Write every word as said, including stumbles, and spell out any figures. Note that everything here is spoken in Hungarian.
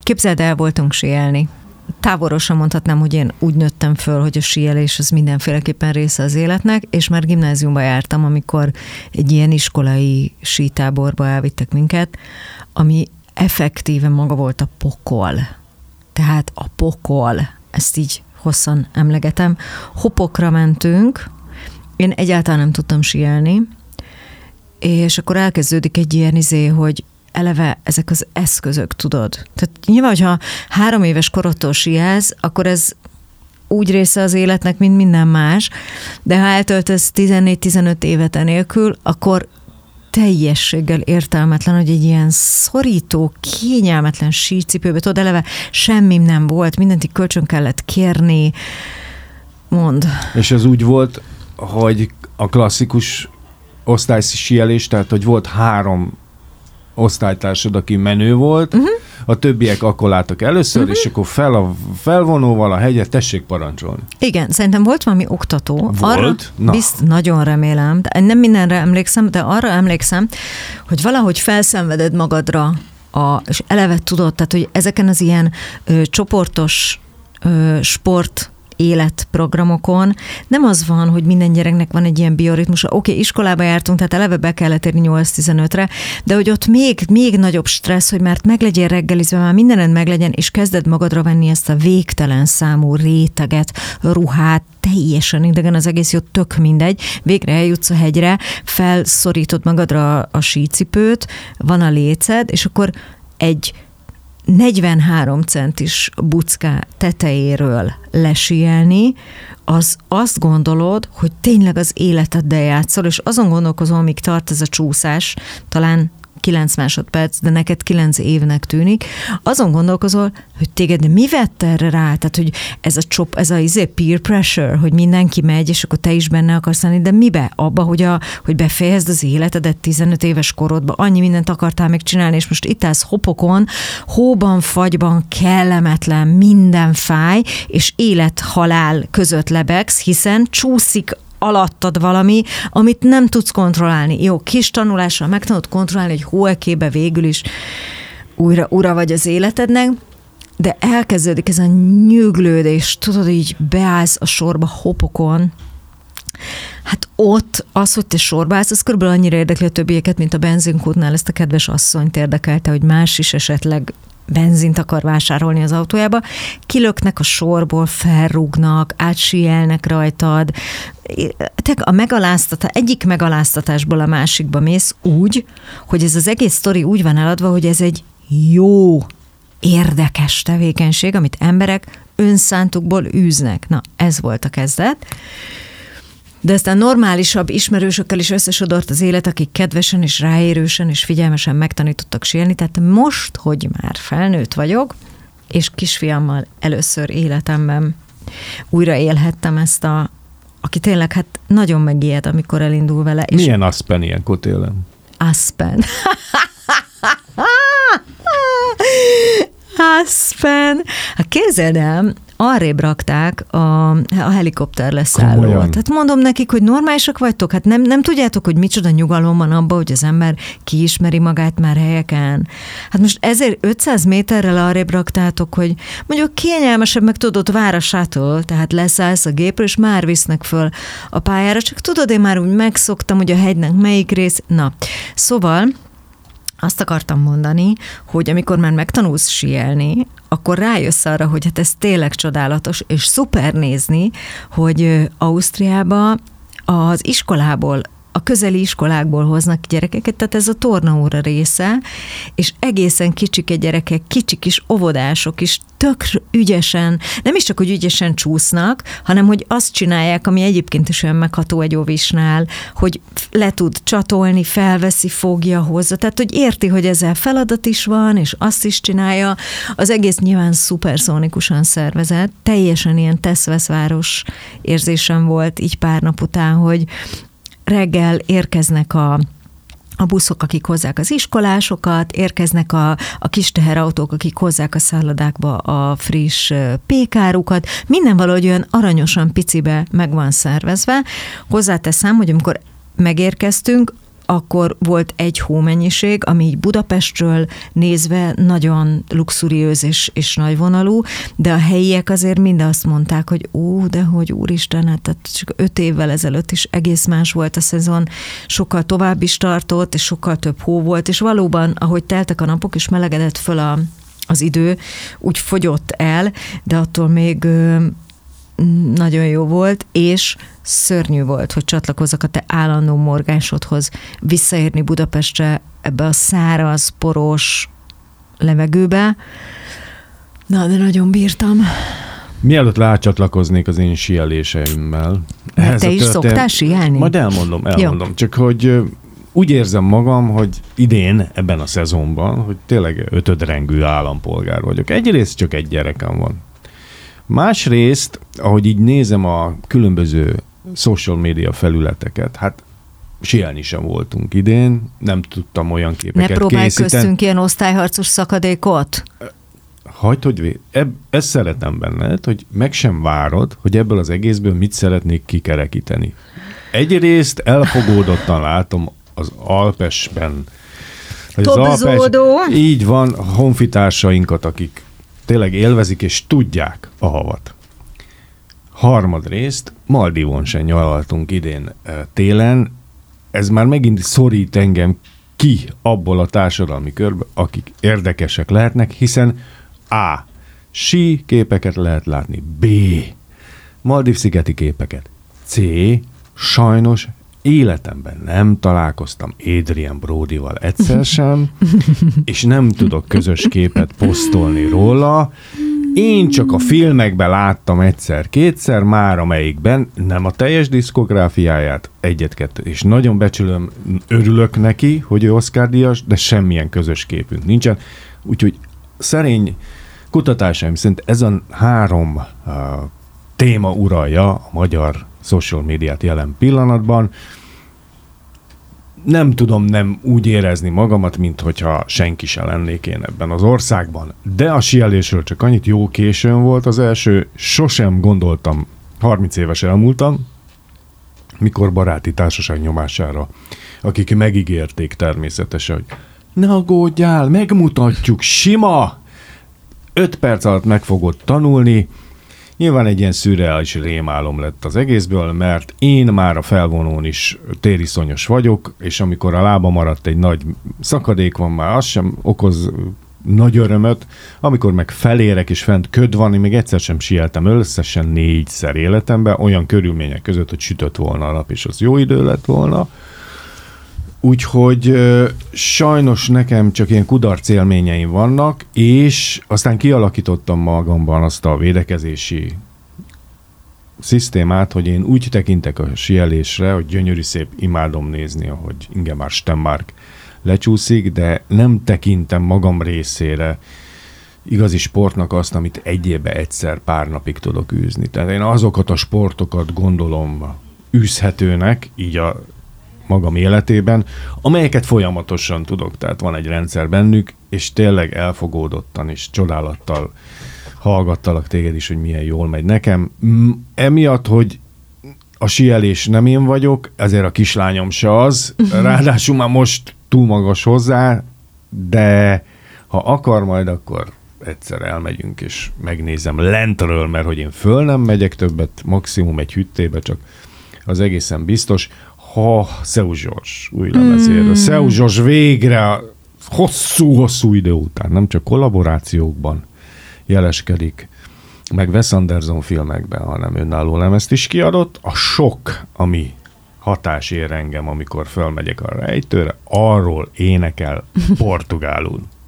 Képzeld, el voltunk síelni. Távolról sem mondhatnám, hogy én úgy nőttem föl, hogy a síelés az mindenféleképpen része az életnek, és már gimnáziumba jártam, amikor egy ilyen iskolai sítáborba elvittek minket, ami effektíven maga volt a pokol. Tehát a pokol, ezt így hosszan emlegetem. Hopokra mentünk, én egyáltalán nem tudtam síelni, és akkor elkezdődik egy ilyen izé, hogy eleve ezek az eszközök, tudod. Tehát nyilván, hogyha három éves korodtól síelsz, akkor ez úgy része az életnek, mint minden más, de ha eltöltesz tizennégy-tizenöt évet enélkül, akkor teljességgel értelmetlen, hogy egy ilyen szorító, kényelmetlen sícipőbe, tudod, eleve semmim nem volt, mindent így kölcsön kellett kérni. Mondd. És ez úgy volt, hogy a klasszikus osztálysíelés, tehát hogy volt három osztálytársad, aki menő volt, uh-huh. a többiek akkor láttak először, uh-huh. és akkor fel a felvonóval a hegyet, tessék parancsolni. Igen, szerintem volt valami oktató. Volt? Arra, Na. Bizt, nagyon remélem, de nem mindenre emlékszem, de arra emlékszem, hogy valahogy felszenveded magadra, a, és eleve tudod, tehát, hogy ezeken az ilyen ö, csoportos ö, sport életprogramokon nem az van, hogy minden gyereknek van egy ilyen bioritmusa. Oké, okay, iskolába jártunk, tehát eleve be kellett érni nyolc-tizenötre, de hogy ott még, még nagyobb stressz, hogy már meglegyél reggelizve, már mindened meglegyen, és kezded magadra venni ezt a végtelen számú réteget, ruhát, teljesen idegen az egész, jó, tök mindegy. Végre eljutsz a hegyre, felszorítod magadra a sícipőt, van a léced, és akkor egy negyvenhárom centis bucká tetejéről lesíelni, az azt gondolod, hogy tényleg az életeddel játszol, és azon gondolkozol, amíg tart ez a csúszás, talán kilenc másodperc, de neked kilenc évnek tűnik, azon gondolkozol, hogy téged mi vett erre rá? Tehát, hogy ez a csop, ez a izé peer pressure, hogy mindenki megy, és akkor te is benne akarsz lenni, de mibe? Abba, hogy, a, hogy befejezd az életedet tizenöt éves korodban, annyi mindent akartál még csinálni, és most itt állsz hopokon, hóban, fagyban, kellemetlen, minden fáj, és élet-halál között lebegsz, hiszen csúszik alattad valami, amit nem tudsz kontrollálni. Jó, kis tanulással megtanulod kontrollálni, hogy hóekébe végül is újra ura vagy az életednek, de elkezdődik ez a nyüglődés, tudod, így beállsz a sorba hopokon. Hát ott az, hogy te sorba állsz, az körülbelül annyira érdekli a többieket, mint a benzinkútnál ezt a kedves asszonyt érdekelte, hogy más is esetleg benzint akar vásárolni az autójába, kilöknek a sorból, felrúgnak, átsíelnek rajtad. A megaláztatás, egyik megaláztatásból a másikba mész úgy, hogy ez az egész sztori úgy van eladva, hogy ez egy jó, érdekes tevékenység, amit emberek önszántukból űznek. Na, ez volt a kezdet. De aztán normálisabb ismerősökkel is összesodort az élet, akik kedvesen és ráérősen és figyelmesen megtanítottak síelni. Tehát most, hogy már felnőtt vagyok, és kisfiammal először életemben újra élhettem ezt a, aki tényleg hát nagyon megijed, amikor elindul vele. Milyen Aspen ilyenkor tényleg? Aspen. Aspen. Hát képzeld el, arrébb rakták a, a helikopter leszállót. Hát mondom nekik, hogy normálisak vagytok? Hát nem, nem tudjátok, hogy micsoda nyugalom van abban, hogy az ember kiismeri magát már helyeken. Hát most ezért ötszáz méterrel arrébb raktátok, hogy mondjuk kényelmesebb, meg tudod, városától, tehát leszállsz a gépről, és már visznek föl a pályára. Csak tudod, én már úgy megszoktam, hogy a hegynek melyik rész. Na, szóval azt akartam mondani, hogy amikor már megtanulsz síelni, akkor rájössz arra, hogy hát ez tényleg csodálatos, és szuper nézni, hogy Ausztriába az iskolából, a közeli iskolákból hoznak gyerekeket, tehát ez a tornaóra része, és egészen kicsike gyerekek, kicsik is óvodások is tök ügyesen, nem is csak, hogy ügyesen csúsznak, hanem, hogy azt csinálják, ami egyébként is olyan megható egy óvisnál, hogy le tud csatolni, felveszi, fogja hozzá, tehát, hogy érti, hogy ezzel feladat is van, és azt is csinálja. Az egész nyilván szuperszónikusan szervezett, teljesen ilyen tesz-vesz-város érzésem volt így pár nap után, hogy reggel érkeznek a, a buszok, akik hozzák az iskolásokat, érkeznek a, a kis teherautók, akik hozzák a szállodákba a friss pékárukat. Minden valahogy olyan aranyosan picibe meg van szervezve. Hozzáteszem, hogy amikor megérkeztünk, akkor volt egy hómennyiség, ami így Budapestről nézve nagyon luxuriőz és, és nagyvonalú, de a helyiek azért mind azt mondták, hogy ó, de hogy úristen, hát tehát csak öt évvel ezelőtt is egész más volt a szezon, sokkal tovább is tartott, és sokkal több hó volt, és valóban, ahogy teltek a napok, és melegedett föl a, az idő, úgy fogyott el, de attól még nagyon jó volt, és szörnyű volt, hogy csatlakozzak a te állandó morgásodhoz, visszaérni Budapestre ebbe a száraz, poros levegőbe. Na, de nagyon bírtam. Mielőtt rácsatlakoznék az én síeléseimmel. Mert te is szoktál síelni? Majd elmondom, elmondom. Jó. Csak hogy úgy érzem magam, hogy idén, ebben a szezonban, hogy tényleg ötödrengű állampolgár vagyok. Egyrészt csak egy gyerekem van. Másrészt, ahogy így nézem a különböző social media felületeket, hát síelni sem voltunk idén, nem tudtam olyan képeket ne próbálj készíteni. köztünk ilyen osztályharcos szakadékot? Hagyd, hogy vé... Ebb, ezt szeretem benned, hogy meg sem várod, hogy ebből az egészből mit szeretnék kikerekíteni. Egyrészt elfogódottan látom az Alpesben, az Alpes, így van, honfitársainkat, akik tényleg élvezik és tudják a havat. Harmadrészt, Maldivon sem nyaraltunk idén télen, ez már megint szorít engem ki abból a társadalmi körbe, akik érdekesek lehetnek, hiszen A. Sí képeket lehet látni, B. Maldív-szigeti képeket, C. Sajnos életemben nem találkoztam Adrian Brodyval egyszer sem, és nem tudok közös képet posztolni róla. Én csak a filmekben láttam egyszer-kétszer, már amelyikben nem a teljes diszkográfiáját, egyet-kettőt, és nagyon becsülöm, örülök neki, hogy ő Oscar-díjas, de semmilyen közös képünk nincsen. Úgyhogy szerény kutatásaim szerint ez a három uh, téma uralja a magyar social médiát jelen pillanatban. Nem tudom nem úgy érezni magamat, mint hogyha senki se lennék én ebben az országban. De a síelésről csak annyit, jó későn volt az első, sosem gondoltam, harminc éves elmúltam, mikor baráti társaság nyomására, akik megígérték természetesen, hogy ne aggódjál, megmutatjuk, sima! Öt perc alatt meg fogod tanulni. Nyilván egy ilyen szürreális rémálom lett az egészből, mert én már a felvonón is tériszonyos vagyok, és amikor a lába maradt egy nagy szakadék van, már az sem okoz nagy örömöt, amikor meg felérek és fent köd van, én még egyszer sem sieltem, összesen négyszer életemben, olyan körülmények között, hogy sütött volna a nap, és az jó idő lett volna. Úgyhogy sajnos nekem csak ilyen kudarc élményeim vannak, és aztán kialakítottam magamban azt a védekezési szisztémát, hogy én úgy tekintek a síelésre, hogy gyönyörű szép, imádom nézni, ahogy Ingemar Stenmark lecsúszik, de nem tekintem magam részére igazi sportnak azt, amit egy évben egyszer pár napig tudok űzni. Tehát én azokat a sportokat gondolom űzhetőnek, így a magam életében, amelyeket folyamatosan tudok, tehát van egy rendszer bennük, és tényleg elfogódottan és csodálattal hallgattalak téged is, hogy milyen jól megy nekem. Emiatt, hogy a síelés nem én vagyok, ezért a kislányom se az, ráadásul már most túl magas hozzá, de ha akar majd, akkor egyszer elmegyünk, és megnézem lentről, mert hogy én föl nem megyek többet, maximum egy hüttébe, csak az egészen biztos. Ha Seu Zsorzs új lemezéről. Mm. Seu Zsorzs végre hosszú-hosszú idő után, nem csak kollaborációkban jeleskedik, meg Wes Anderson filmekben, hanem önálló lemezt is kiadott. A sok, ami hatás ér engem, amikor fölmegyek a rejtőre, arról énekel portugálul.